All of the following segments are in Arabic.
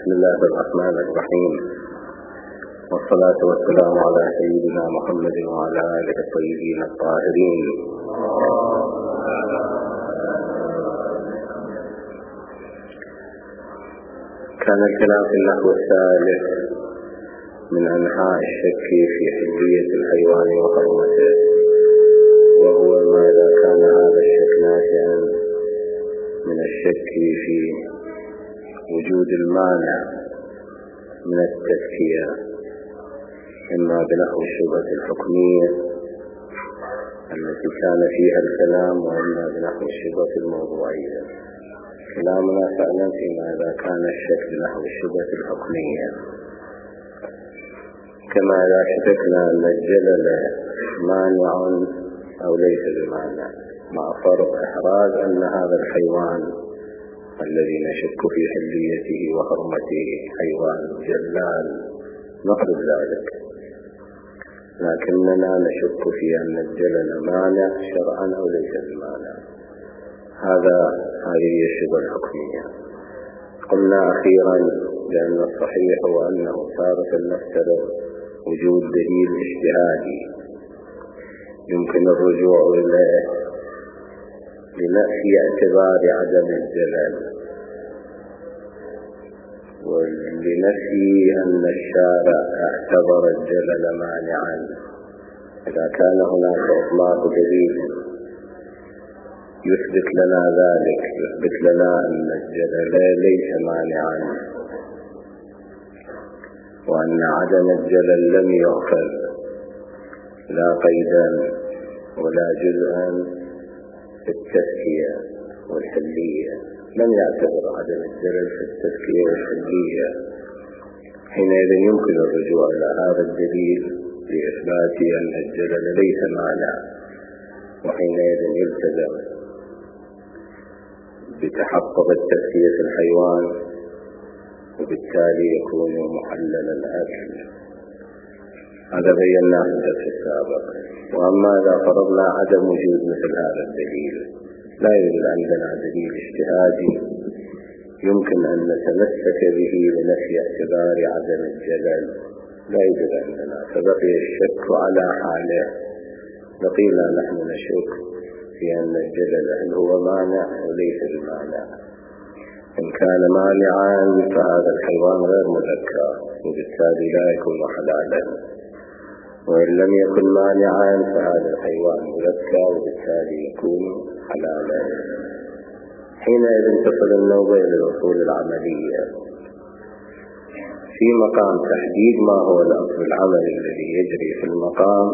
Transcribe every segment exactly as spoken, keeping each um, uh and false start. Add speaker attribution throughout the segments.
Speaker 1: بسم الله الرحمن الرحيم، والصلاة والسلام على سيدنا محمد وعلى آله الطيبين الطاهرين. كان الكلام في النحو الثالث من أنحاء الشك في حلية الحيوان وحرمته، وهو ماذا كان هذا الشك ناشئا من الشك في وجود المانع من التزكية، إما بنحو الشبهة الحكمية التي كان فيها الكلام، وإما بنحو الشبهة الموضوعية. كلامنا فعلا في ماذا كان الشك بنحو الشبهة الحكمية، كما لا شككنا أن الجلل مانع أو ليس بمانع، مع فرق إحراز أن هذا الحيوان الذي نشك في حليته وحرمته حيوان جلال نقصد ذلك، لكننا نشك في أن الجلل مانع شرعا أو ليس بمانع. هذا هذه هي الشبهة الحكمية. قلنا أخيرا بأن الصحيح هو أنه تارة نفترض وجود دليل اجتهادي يمكن الرجوع إليه لنفي اعتبار عدم الجلل، ولنفي أن الشارع اعتبر الجلل مانعا. إذا كان هناك إطلاق دليل يثبت لنا ذلك، يثبت لنا أن الجلل ليس مانعا، وأن عدم الجلل لم يؤخذ لا قيدا ولا جزءا في التزكية والحلية، لم يعتبر عدم الجلل في التزكية والحلية، حينئذ يمكن الرجوع إلى هذا الدليل لإثبات أن الجلل ليس مانع، وحينئذ يلتزم بتحقق التزكية في الحيوان، وبالتالي يكون محلل الأكل. هذا بيناه في الدرس السابق. وأما إذا فرضنا عدم وجود مثل هذا الدليل، لا يوجد عندنا دليل اجتهادي يمكن أن نتمسك به لنفي اعتبار عدم الجلل، لا يوجد عندنا، فبقي الشك على حاله. بقينا نحن نشك في أن الجلل هل هو مانع وليس بمانع. إن كان مانعا فهذا الحيوان غير مذكى، وبالتالي لا يكون حلالا، وإن لم يكن مانعا فهذا الحيوان مذكى، وبالتالي يكون حلالا. حينئذ تصل النوبة إلى الأصول العملية في مقام تحديد ما هو الأصل العملي الذي يجري في المقام.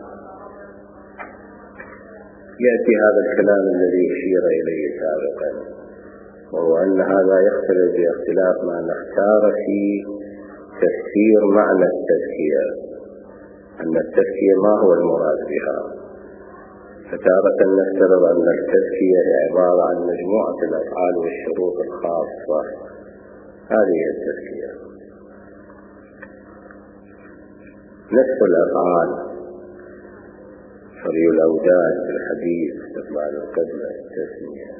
Speaker 1: يأتي هذا الكلام الذي أشير إليه سابقا، وهو أن هذا يختلف باختلاف ما نختار في تفسير معنى التزكية، أن التزكية ما هو المراد بها. فتارة نفترض أن التزكية عبارة عن مجموعة الأفعال والشروط الخاصة، هذه هي التزكية. نصف الأفعال فري الأوداد في الحديث، استقبال القبلة، التسمية،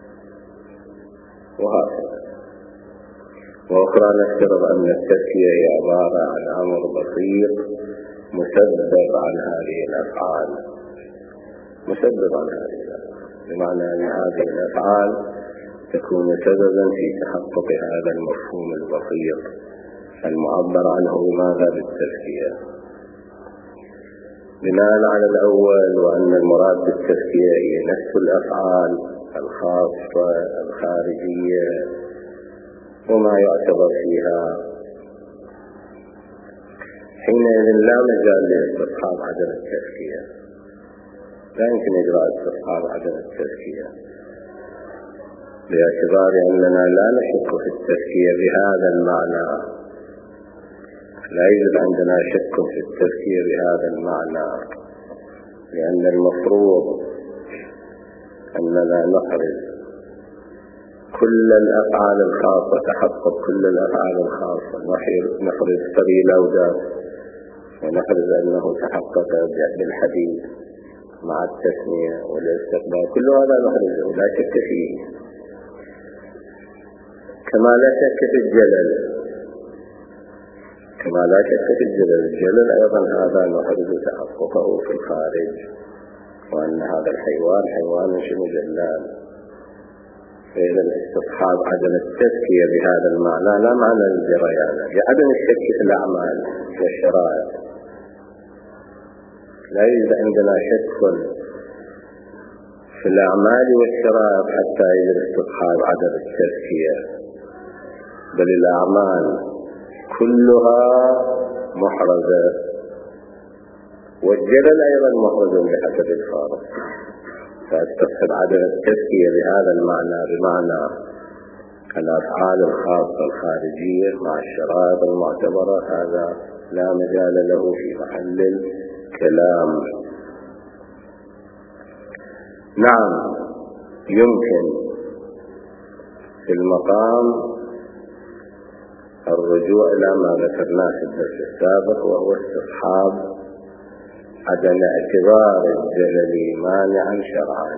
Speaker 1: وهكذا. وأخرى نفترض أن التزكية هي عبارة عن أمر بسيط مسبب عن هذه الأفعال، مسبب عن هذه الأفعال، بمعنى أن هذه الأفعال تكون سببا في تحقق هذا المفهوم البسيط المعبر عنه بماذا بالتزكية. بناء على الأول، وأن المراد بالتزكية هي نفس الأفعال الخاصة الخارجية وما يعتبر فيها، حينئذ لا مجال لاستصحاب عدم التزكية، لا يمكن إجراء استصحاب عدم التزكية، باعتبار أننا لا نشك في التزكية بهذا المعنى. لا يوجد عندنا شك في التزكية بهذا المعنى، لأن المفروض أننا نحرز كل الأفعال الخاصة، تحقق كل الأفعال الخاصة، نحرز فري الأوداد، ونحرز أنه تحقق بالحديث مع التسمية والاستقبال، كل هذا نحرزه لا شك فيه. كما لا شك في الجلل، كما لا شك في الجلل. الجلل أيضا هذا نحرز تحققه في الخارج، وأن هذا الحيوان حيوان شنو جلال. فإذا الاستصحاب عدم التزكية بهذا المعنى لا معنى للجريان، بعدم الشك في الأعمال والشرائع. لا يوجد عندنا شك في الأعمال والشرائع حتى يجب استصحاب عدم التزكية، بل الأعمال كلها محرزة، والجلل أيضا محرز بحسب الفارق. فاستصحب عدم التزكية بهذا المعنى بمعنى الأفعال الخاصة الخارجية مع الشرائط المعتبرة، هذا لا مجال له في محل الكلام. نعم، يمكن في المقام الرجوع إلى ما ذكرناه في الدرس السابق، وهو استصحاب عدم اعتبار الجلل مانعا شرعا.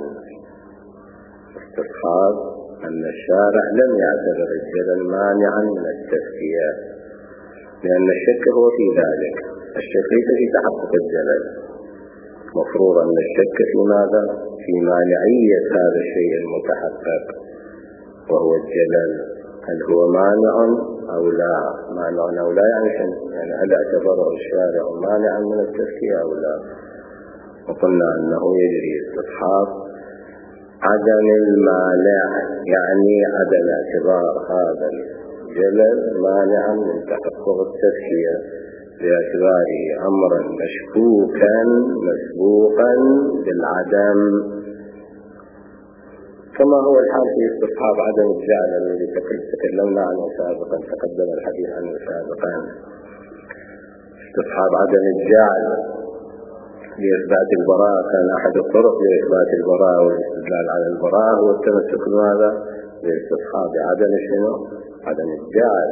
Speaker 1: استصحاب أن الشارع لم يعتبر الجلل مانعا من التزكية، لأن الشك هو في ذلك. الشك ليس في تحقق الجلل، مفروض أن الشك في ماذا؟ في مانعية هذا الشيء المتحقق وهو الجلل، هل هو مانع أو لا. مانع أو لا يعني يعني هل اعتبره الشارع مانعا من التزكية أو لا. وقلنا أنه يجري استصحاب عدم المانع، يعني عدم اعتبار هذا الجلل مانعا من تحقق التزكية، باعتباره أمرا مشكوكا مسبوقا بالعدم، كما هو الحال في استصحاب عدم الجعل الذي تكلمنا عنه سابقا، تقدم الحديث عنه سابقا. استصحاب عدم الجعل لإثبات البراءة كان أحد الطرق لإثبات البراءة والاستدلال على البراءة هو التمسك بماذا؟ لاستصحاب عدم شنو؟ عدم الجعل،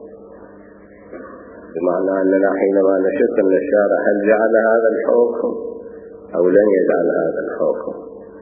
Speaker 1: بمعنى أننا حينما نشك أن الشارع هل جعل هذا الحكم أو لن يجعل هذا الحكم،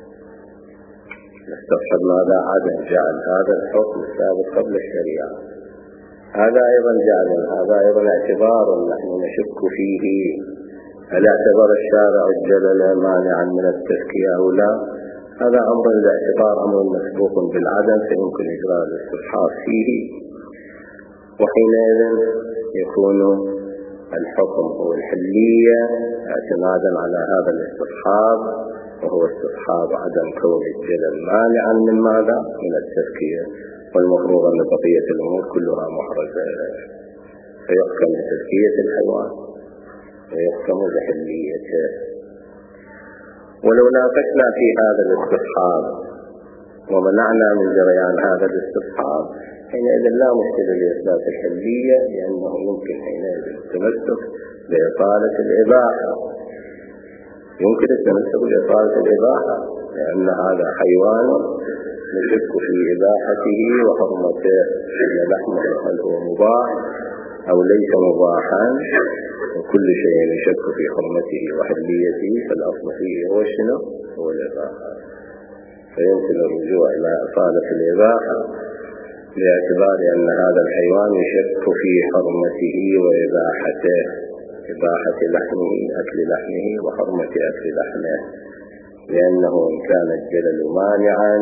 Speaker 1: نستصحب ماذا؟ عدم جعل هذا الحكم السابق قبل الشريعة. هذا أيضا جعل، هذا أيضا اعتبار نحن نشك فيه، هل اعتبر الشارع الجلل مانعا من التزكية أو لا. هذا أمر الاعتبار أمر مسبوق بالعدم، فيمكن إجراء الاستصحاب فيه، وحينئذ يكون الحكم هو الحلية اعتمادا على هذا الاستصحاب، وهو استصحاب عدم كون الجلل مانعا من ماذا؟ من التزكية. والمفروض أن بقية الأمور كلها محرزة، فيحكم بتزكية الحيوان ويحكم بحليته. ولو ناقشنا في هذا الاستصحاب ومنعنا من جريان هذا الاستصحاب، حينئذ لا مشكلة لإثبات الحلية، لأنه يمكن حينئذ التمسك بإطالة الإباحة، يمكن التمسك بإطالة الإباحة، لأن هذا حيوان نشك في إباحته وحرمته، أن لحمه هل هو مباح أو ليس مباحا، وكل شيء نشك في حرمته وحليته، فالأصل فيه هو شنو؟ هو الإباحة. فيمكن الرجوع إلى إطالة الإباحة باعتبار أن هذا الحيوان يشك في حرمته وإباحته، إباحة لحمه أكل لحمه وحرمة أكل لحمه، لأنه إن كان الجلل مانعا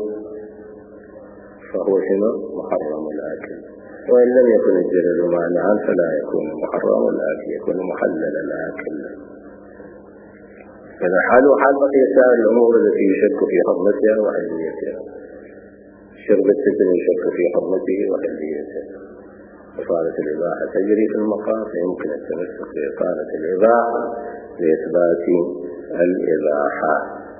Speaker 1: فهو شنو؟ محرم الأكل، وإن لم يكن الجلل مانعا فلا يكون محرم الأكل، يكون محلل الأكل. فإذا حال حال بقية سائر الأمور التي يشك في حرمتها وحليتها، شرب السجن يشك في حرمته وحليته، إطالة الإباحة تجري في المقام، فيمكن التمسك بإطالة الإباحة لإثبات الإباحة.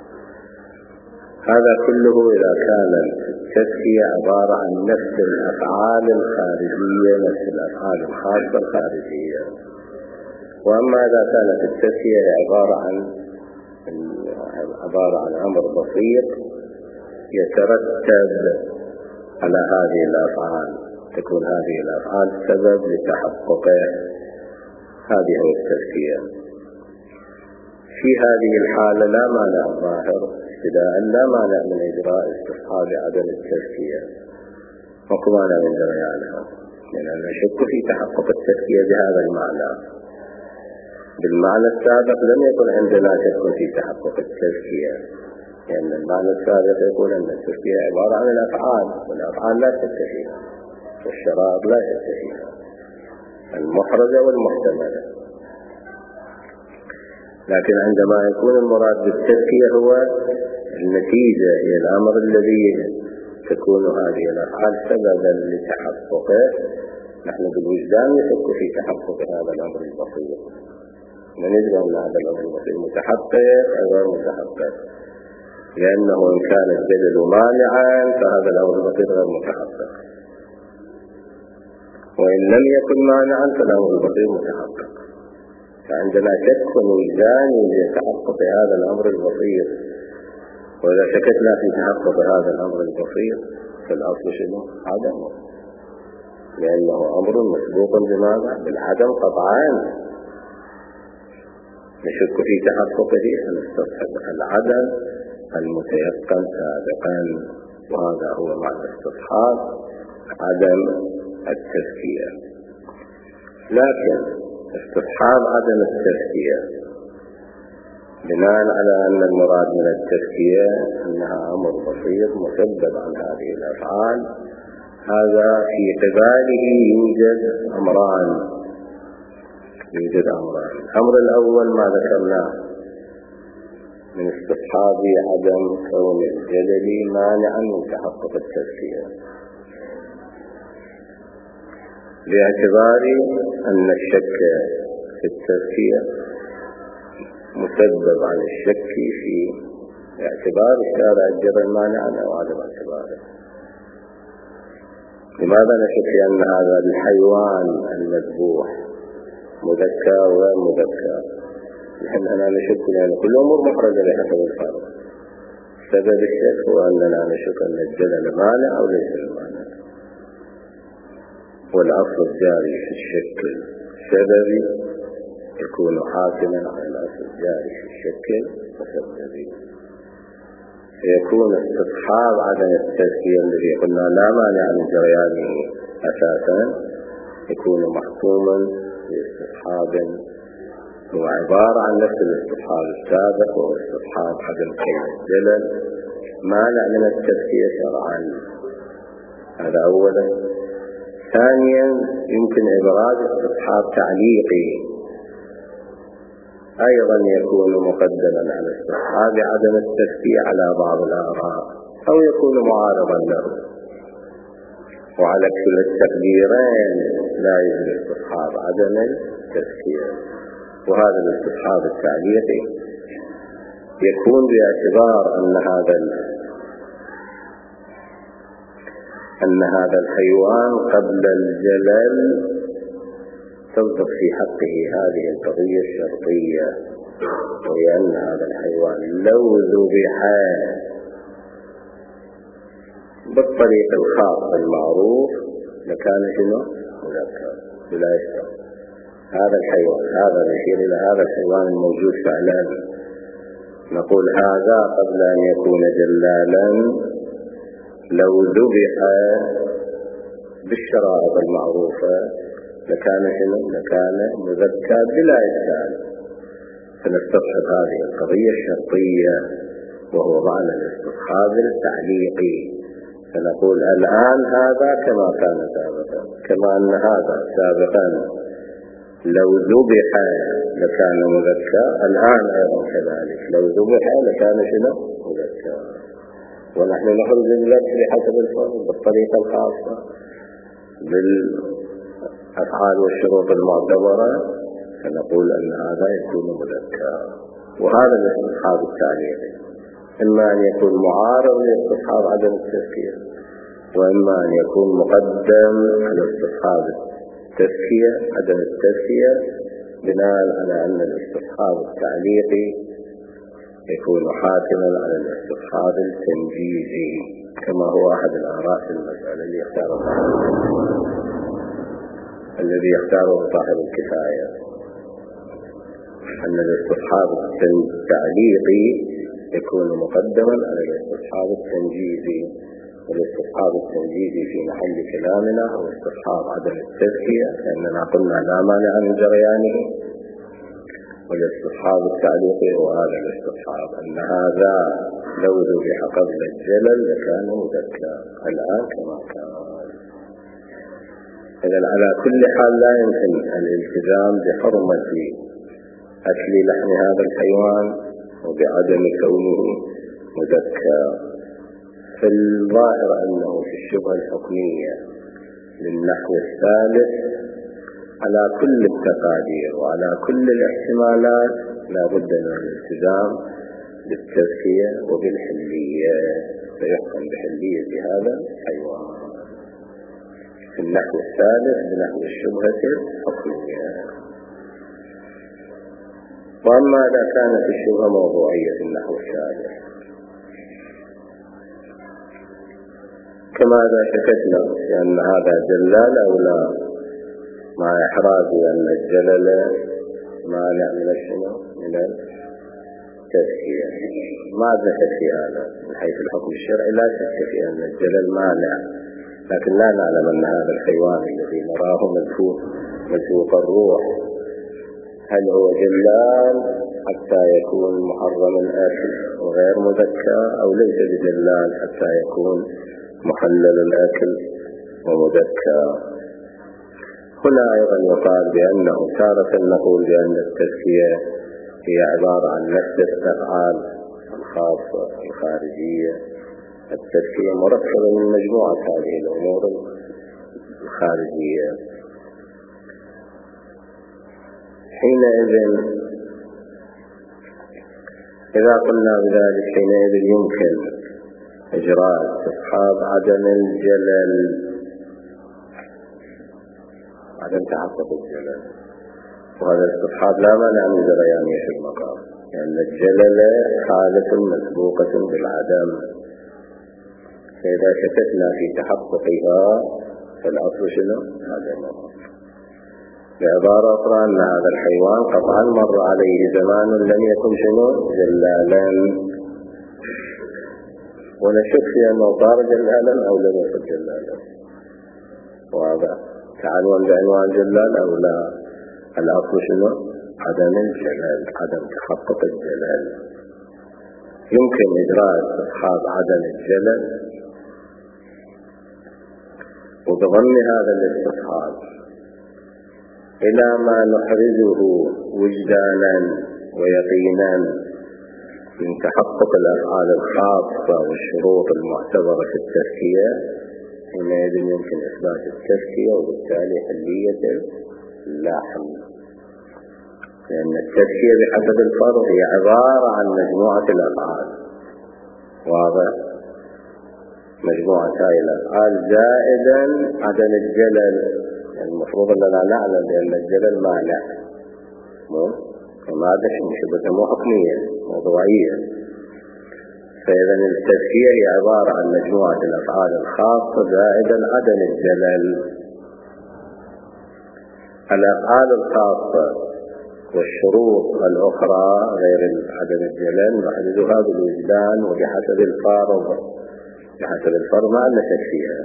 Speaker 1: هذا كله إذا كان التزكية عبارة عن نفس الأفعال الخارجية، نفس الأفعال الخاصة الخارجية. وأما إذا كانت التزكية عبارة عن عبارة عن أمر بسيط يترتب على هذه الأفعال، تكون هذه الأفعال سبب لتحققه، هذه هو التزكية. في هذه الحالة لا مانع ظاهر ابتداء، لا مانع من إجراء استصحاب عدم التزكية، وكما لا من جريانها، لأن نشك في تحقق التزكية بهذا المعنى. بالمعنى السابق لم يكن عندنا شك في تحقق التزكية، لأن يعني المعنى السابق يقول أن التزكية عبارة عن الأفعال، والأفعال لا شك فيها، والشرائط لا شك فيها، المحرزة والمحتملة. لكن عندما يكون المراد بالتزكية هو النتيجة، هي الأمر الذي تكون هذه الأفعال سببا لتحققه، نحن بالوجدان نشك في تحقق هذا الأمر البسيط، ونجد أن هذا الأمر البسيط متحقق أو غير متحقق، لأنه إن كان الدليل مانعا فهذا الأمر البسيط غير متحقق، وإن لم يكن مانعا فالأمر البسيط متحقق. فعندنا شك وجداني لتحقق هذا الأمر البسيط، وإذا شككنا في تحقق هذا الأمر البسيط فالأصل شنو؟ عدمه، لأنه أمر مسبوق بماذا؟ بالعدم قطعا. نشك في تحققه فنستصحب العدم المتيقن سابقا، وهذا هو معنى استصحاب عدم التزكية. لكن استصحاب عدم التزكية بناء على أن المراد من التزكية أنها أمر بسيط مسبب عن هذه الأفعال، هذا في قباله يوجد أمران يوجد أمران الأمر الأول ما ذكرناه من استصحاب عدم كون الجدل مانعا من تحقق التزكية، باعتبار أن الشك في التزكية مسبب عن الشك في اعتبار الشارع الجبل مانعا أو عدم اعتباره. لماذا نشك في أن هذا الحيوان المذبوح مذكر وغير مذكر؟ نحن أنا نشك لأن كل أمور محرزة بحسب الفرض. سبب الشك هو أننا نشك أن الجلل مانع أو ليس المانع، والأصل الجاري في الشك سببي يكون حاكما على الأصل الجاري في الشك مسببي. يكون استصحاب عدم التزكية الذي قلنا لا مانع من جريانه أساسا يكون محكوما باستصحاب هو عبارة عن نفس الاستصحاب السابق، وهو استصحاب عدم كون الجلل مانع من التزكية شرعا. هذا أولا. ثانيا يمكن إبراز استصحاب تعليقي أيضا يكون مقدما على استصحاب عدم التزكية على بعض الآراء، أو يكون معارضا له، وعلى كل التقديرين لا يجوز استصحاب عدم التزكية. وهذا الاستصحاب التعليقي يكون باعتبار أن هذا أن هذا الحيوان قبل الجلل تصدق في حقه هذه القضية الشرطية، وهي أن هذا الحيوان لو ذبح بالطريق الخاص المعروف لكان شنو؟ مذكر بلا يشترط. هذا الحيوان هذا يشير إلى هذا الحيوان الموجود فعلا، نقول هذا قبل أن يكون جلالا لو ذبح بالشرائط المعروفة لكان شنو؟ لكان مذكر بلا إشكال. فنستصحب هذه القضية الشرطية وهو معنى الاستصحاب التعليقي، فنقول الآن هذا كما كان سابقا، كما أن هذا سابقا لو ذبح لكان مذكر، الآن أيضا كذلك لو ذبح لكان شنو؟ مذكر. ونحن نخرج الذبح بحسب الفرض بالطريقة الخاصة بالأفعال والشروط المعتبرة، فنقول أن هذا يكون مذكر. وهذا الاستصحاب التعليقي إما أن يكون معارض لاستصحاب عدم التزكية، وإما أن يكون مقدم على استصحاب التزكية عدم التزكية بناء على أن الاستصحاب التعليقي يكون حاكما على الاستصحاب التنجيزي، كما هو أحد الآراء في المسألة اللي يختاره الذي يختاره صاحب الكفاية، أن الاستصحاب التعليقي يكون مقدما على الاستصحاب التنجيزي، والاستصحاب التمجيدي في محل كلامنا هو استصحاب عدم التزكية، لأننا قلنا لا مانع من جريانه. والاستصحاب التعليقي هو هذا الاستصحاب، أن هذا لو ذبح قبل الجلل لكان مذكى الآن كما كان. إذن على كل حال لا يمكن الالتزام بحرمة أكل لحم هذا الحيوان وبعدم كونه مذكى. في الظاهر أنه في الشبهة الحكمية للنحو الثالث على كل التقادير وعلى كل الاحتمالات لا بد من الالتزام بالتزكية وبالحلية، فيحكم بحلية هذا الحيوان في النحو الثالث بنحو الشبهة الحكمية. وأما إذا كانت الشبهة موضوعية في النحو الثالث كما إذا شككنا لأن هذا جلال أو لا، مع إحراز أن الجلل مانع من الشنو من التزكية. ما عندنا شك في هذا من حيث الحكم الشرعي، لا شك في أن الجلل مانع، لكن لا نعلم أن هذا الحيوان الذي نراه مذوق الروح هل هو جلال حتى يكون محرم الأكل وغير مذكى، أو ليس بجلال حتى يكون محلل الأكل ومذكى. هنا أيضا يقال بأنه تارة نقول بأن التزكية هي عبارة عن نفس الأفعال الخاصة الخارجية. التزكية مركبة من مجموعة هذه الأمور الخارجية. حينئذ إذا قلنا بذلك حينئذ يمكن إجراء استصحاب عدم الجلل، عدم تحقق الجلل، وهذا الاستصحاب لا مانع من جريانه في المقام، لأن الجلل حالة مسبوقة بالعدم، فإذا شككنا في تحققها فالأصل شنو؟ عدمه. بعبارة أخرى أن هذا الحيوان قطعا مر عليه زمان لم يكن شنو؟ جلالا، ونشك في أنه صار جلالا أو لم يكن جلالا. واضح؟ تعلم بعنوان جلال أو لا، الأصل شنو؟ عدم الجلال، عدم تحقق الجلال. يمكن إجراء استصحاب عدم الجلال وبضم هذا الاستصحاب إلى ما نحرزه وجدانا ويقينا من تحقق الأفعال الخاصة والشروط المعتبرة في التزكية، حينئذ يمكن إثبات التزكية وبالتالي حلية اللحم، لأن التزكية بحسب الفرض هي عبارة عن مجموعة الأفعال. واضح؟ مجموعة هاي الأفعال زائدا عدم الجلل، يعني المفروض أننا نعلم بأن الجلل مانع، وما هذا شبهة مو حكمية موضوعية. فإذا التزكية هي عبارة عن مجموعة الأفعال الخاصة زائدا عدم الجلل. الأفعال الخاصة والشروط الأخرى غير عدم الجلل نحددها بالوجدان وبحسب الفرض، بحسب الفرض ما نشك فيها.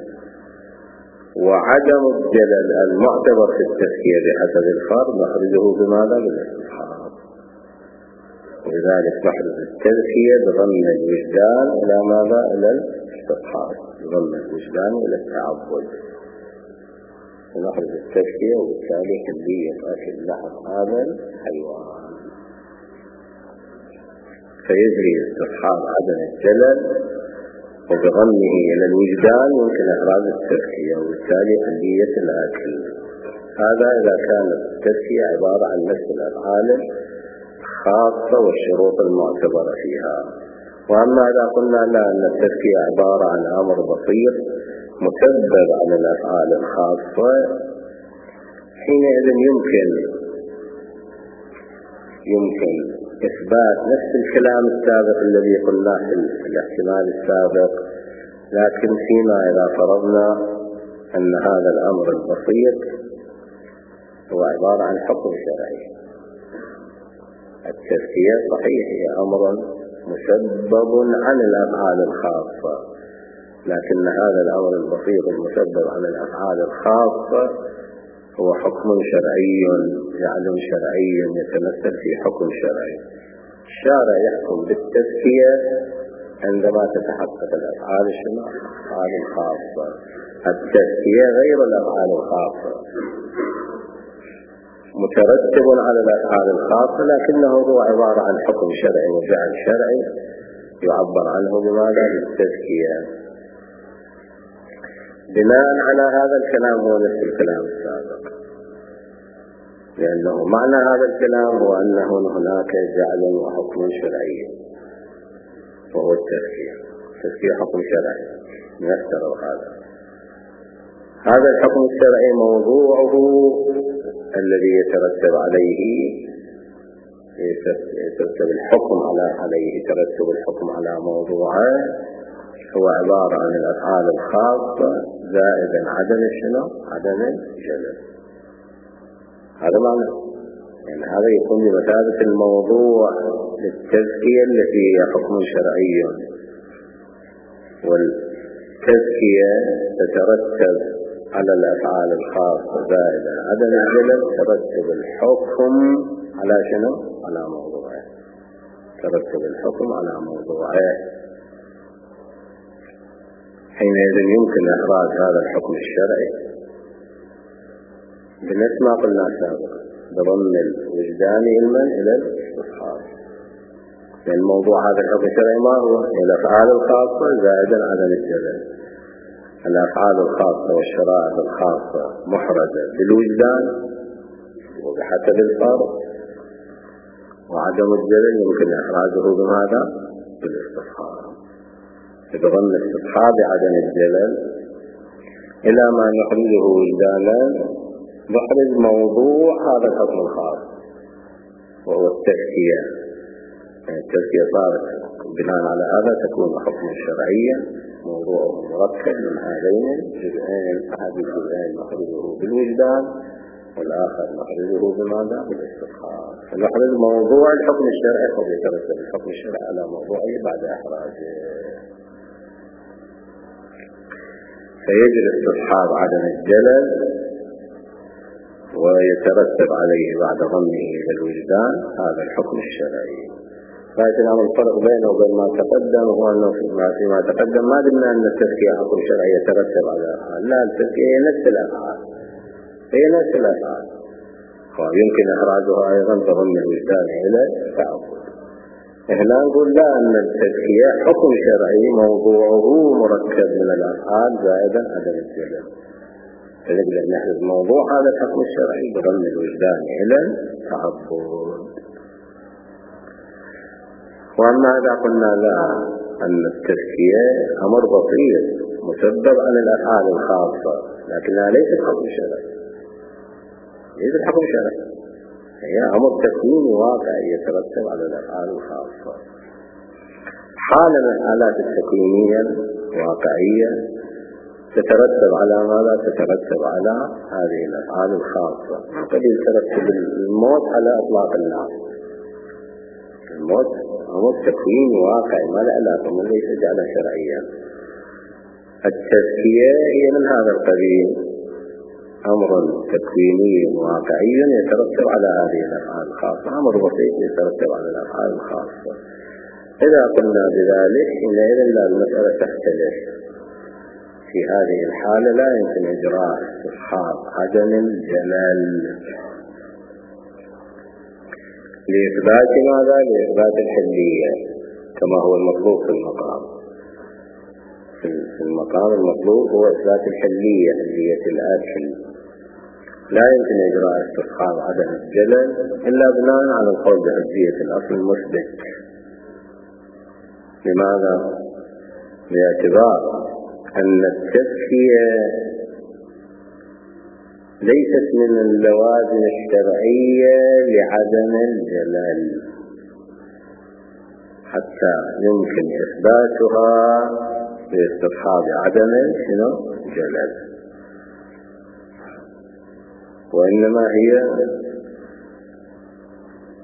Speaker 1: وعدم الجلل المعتبر في التزكية بحسب الفرض نخرجه بماذا؟ بالاستصحاب. ولذلك نحرز التزكية بضم الوجدان إلى ماذا؟ إلى الاستصحاب، بضم الوجدان إلى التعبد. ونحرز التزكية وبالتالي حلية أكل لحم هذا الحيوان. فيجري استصحاب عدم الجلل وبضمه إلى الوجدان يمكن إحراز التزكية وبالتالي حلية الأكل. هذا إذا كانت التزكية عبارة عن نفس الأفعال الخاصة والشروط المعتبرة فيها. وأما إذا قلنا لا أن التزكية عبارة عن أمر بسيط مسبب عن الأفعال الخاصة، حينئذ يمكن يمكن إثبات نفس الكلام السابق الذي قلناه في الاحتمال السابق، لكن فيما إذا فرضنا أن هذا الأمر البسيط هو عبارة عن حكم شرعي. التزكية صحيح هي أمر مسبب عن الأفعال الخاصة، لكن هذا الأمر البسيط المسبب عن الأفعال الخاصة هو حكم شرعي، يعلم شرعي يتمثل في حكم شرعي. الشارع يحكم بالتزكية عندما تتحقق الأفعال الأفعال الخاصة. التزكية غير الأفعال الخاصة، مترتب على الأفعال الخاصة، لكنه هو عبارة عن حكم شرعي وفعل شرعي يعبر عنه بماذا؟ بالتزكية. بناء على هذا الكلام هو نفس الكلام السابق، لأنه معنى هذا الكلام هو أنه هناك جعل وحكم شرعي وهو التزكية. التزكية حكم شرعي نفترض هذا هذا الحكم الشرعي موضوعه الذي يترتب عليه يترتب الحكم على عليه يترتب الحكم على موضوعه هو عبارة عن الأفعال الخاصة زائدا عدم شنو؟ عدم الجلل. هذا معنى، يعني هذا يكون بمثابة الموضوع للتزكية التي هي حكم شرعي، والتزكية تترتب على الأفعال الخاصة زائدا عدم الجلل، ترتب الحكم على شنو؟ على موضوعه. ترتب الحكم على موضوعه. حينئذ يمكن إخراج هذا الحكم الشرعي بنفس ما قلنا سابقا بضم الوجدان علما إلى الاستصحاب، لأن موضوع هذا الحكم الشرعي ما هو؟ الأفعال الخاصة زائدا عدم الجلل. الأفعال الخاصة والشرائع الخاصة محرزة بالوجدان وبحسب الفرض، وعدم الجلل يمكن إخراجه بماذا؟ بالاستصحاب. بضم الاستصحاب عدم الجلل إلى ما نخرجه وجدانا، نخرج موضوع هذا الحكم الخاص وهو التزكية. يعني التزكية صارت بناء على هذا تكون حكما شرعيا موضوعه مركب من هذين الجزئين. أحد الجزئين نخرجه بالوجدان والآخر نخرجه بماذا؟ بالاستصحاب. فنخرج موضوع الحكم الشرعي قد يترتب الحكم الشرعي على موضوعه بعد إخراجه، فيجري استصحاب عدم الجلل ويترتب عليه بعد ضمه إلى الوجدان هذا الحكم الشرعي. لكن هذا الفرق بينه وبين ما تقدم هو أنه فيما تقدم ما قلنا أن التزكية حكم شرعي يترتب على الأفعال، لا، التزكية هي نفس الأفعال، هي نفس الأفعال، ويمكن إخراجها أيضا بضم الوجدان إلى التعبد. هنا نقول لا، أن التزكية حكم شرعي موضوعه مركب من الأفعال زائدا عدم الجلل، فنقدر نحدد موضوع هذا الحكم الشرعي بضم الوجدان إلى التعبد. وأما إذا قلنا لا، أن التزكية أمر بسيط مسبب عن الأفعال الخاصة لكنها ليست حكم شرعي، ليست حكم شرعي، هي أمر تكويني واقعي يترتب على الأفعال الخاصة. حالة من الحالات التكوينية الواقعية تترتب على ماذا؟ تترتب على هذه الأفعال الخاصة. قد يترتب الموت على إطلاق النار. الموت أمر تكويني واقعي ما له علاقة، من ليس جعله شرعيا. التزكية هي من هذا القبيل، أمر تكويني واقعي يترتب على هذه الأفعال الخاصة، أمر بسيط يترتب على الأفعال الخاصة. إذا قلنا بذلك حينئذ لا، المسألة تختلف. في هذه الحالة لا يمكن إجراء استصحاب عدم الجلل لإثبات ماذا؟ لإثبات الحلية كما هو المطلوب في المقام. في المقام المطلوب هو إثبات الحلية، حلية الأكل. لا يمكن إجراء استصحاب عدم الجلل إلا بناء على القول بحجية الأصل المثبت. لماذا؟ باعتبار أن التزكية ليست من اللوازم الشرعية لعدم الجلل حتى يمكن إثباتها باستصحاب عدم شنو؟ جلل، وإنما هي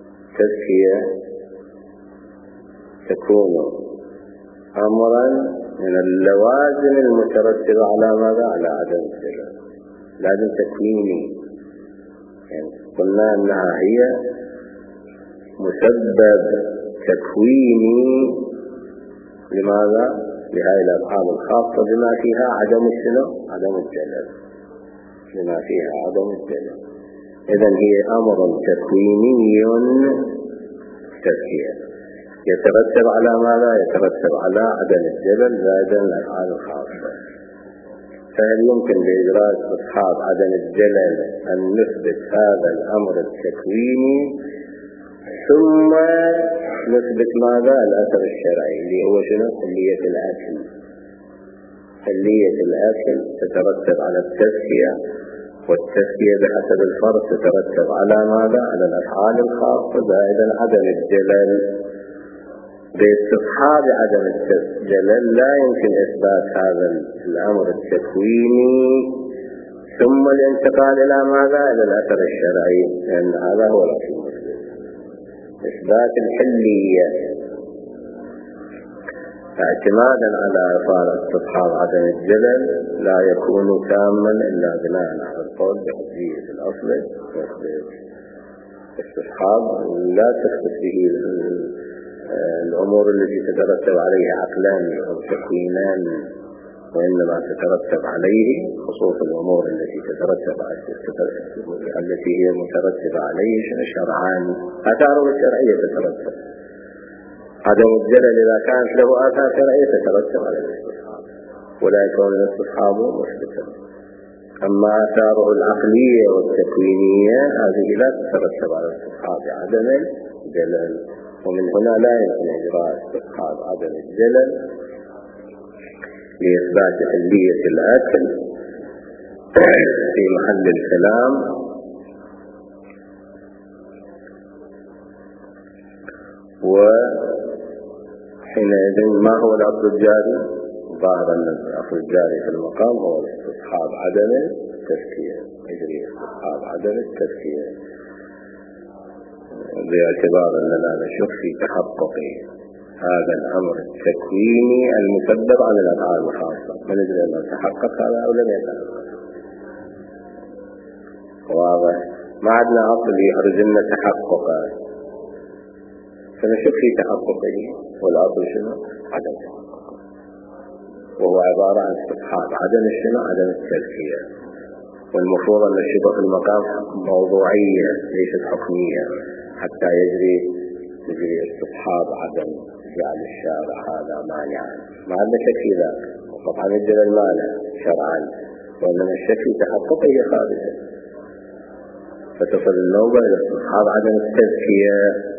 Speaker 1: تزكية تكون أمرا من اللوازم المترتبة على ماذا؟ على عدم الجلل. لازم تكويني، يعني قلنا أنها هي مسبب تكويني لماذا؟ لهذه الأفعال الخاصة بما فيها عدم الشنو؟ عدم الجلل، بما فيها عدم الجلل. إذن هي أمر تكويني تزكية يترتب على ماذا؟ يترتب على عدم الجلل زائدا الأفعال الخاصة. فهل يمكن لإجراء استصحاب عدم الجلل أن نثبت هذا الأمر التكويني ثم نثبت ماذا؟ الأثر الشرعي اللي هو شنو؟ حلية الأكل. حلية الأكل تترتب على التزكية، والتزكية بحسب الفرض تترتب على ماذا؟ على الأفعال الخاصة زائدا عدم الجلل. باستصحاب عدم الجلل لا يمكن إثبات هذا الأمر التكويني ثم الانتقال إلى ماذا؟ إلى الأثر الشرعي، لأن هذا هو الأصل المسلم. إثبات الحلية اعتمادا على إفادة استصحاب عدم الجلل لا يكون تاما إلا بناء على القول بحجية الأصل. استصحاب لا تختص به الأمور التي تترتب عليها عقلان أو تكوينان، وإنما تترتب عليه خصوص الأمور التي تترتب التي هي مترتبة عليه شرعان، آثاره الشرعية تترتب. عدم الجلل إذا كانت له آثار شرعية تترتب على الاستصحاب ولا يكون الاستصحاب مثبتا. أما آثاره العقلية والتكوينية هذه لا تترتب على الاستصحاب عدم الجلل، ومن هنا لا يمكن إجراء استصحاب عدم الجلل لإثبات حلية الأكل في محل الكلام. وحينئذ ما هو الأصل الجاري؟ ظاهر أن الأصل الجاري في المقام هو استصحاب عدم التزكية، يجري استصحاب عدم التزكية باعتبار أننا نشك في تحقق هذا الأمر التكويني المسبب عن الأفعال الخاصة، ما ندري أنه تحقق هذا أو لم يتحقق. واضح؟ ما عندنا أصل يخرج لنا تحققا فنشك في تحققه، والأصل شنو؟ عدم تحققه، وهو عبارة عن استصحاب عدم الشنو؟ عدم التزكية. والمفروض أن الشبه في المقام موضوعية ليست حكمية حتى يجري يجري استصحاب عدم جعل الشارع هذا مانعا. ما عندنا شك في ذلك، وطبعا يجري المانع شرعا، وإنما الشك في تحققه خارجا. فتصل النوبة إلى استصحاب عدم التزكية.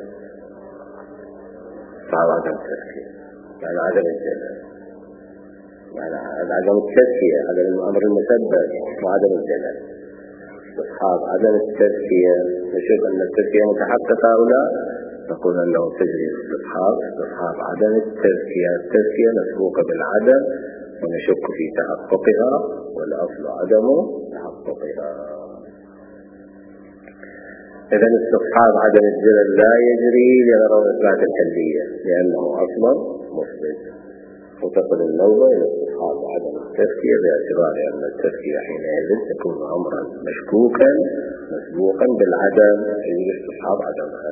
Speaker 1: استصحاب عدم التزكية يعني عدم الجلل، يعني عدم التزكية عدم الأمر المسبب وعدم الجلل. استصحاب عدم التزكية نشوف أن التزكية متحققة أو لا، نقول أنه تجري استصحاب استصحاب عدم التزكية. التزكية مسبوقة بالعدم ونشك في تحققها، والأصل عدم تحققها. إذن استصحاب عدم الجلل لا يجري لغرض إثبات الحلية لأنه أصلا مثبت، وتصل النوبة إلى استصحاب عدم التزكية باعتبار أن التزكية حينئذ تكون أمرا مشكوكا مسبوقا بالعدم يجري استصحاب عدمها.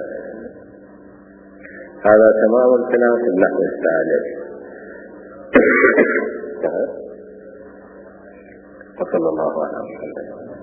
Speaker 1: هذا تمام الكلام في النحو الثالث. وصلى الله على محمد.